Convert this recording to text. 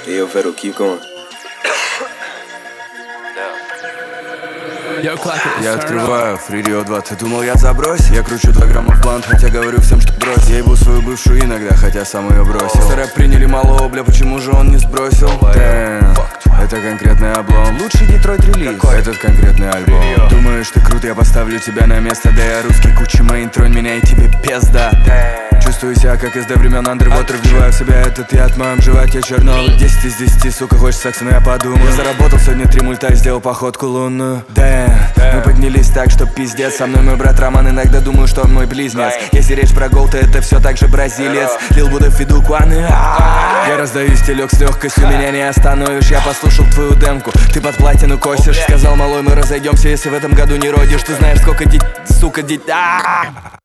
Hey, yo, Federal, keep going. Я открываю Фридио 2, ты думал я забрось? Я кручу 2 грамма в блант, хотя говорю всем, что брось. Я ебу свою бывшую иногда, хотя сам ее бросил. Рэп приняли малого, бля, почему же он не сбросил? Damn, это конкретный облом. Лучший Детройт релиз, этот конкретный альбом. Думаешь, ты крут, я поставлю тебя на место. Да я русский Кучи Мэйн, тронь меня и тебе пизда. Чувствую себя как из до времен Underwater. Вливаю в себя этот яд в моем животе черновый. 10 из 10, сука, хочешь секса, но я подумал. Я заработал сегодня 3 мульта и сделал походку лунную. Мы поднялись так, что пиздец. Со мной мой брат Роман, иногда думаю, что он мой близнец. Если речь про гол, то это все так же бразилец. Лил Буда Фиду Куаны. Я раздаю стелек с легкостью, меня не остановишь. Я послушал твою демку, ты под платину косишь. Сказал малой, мы разойдемся, если в этом году не родишь. Ты знаешь, сколько сука,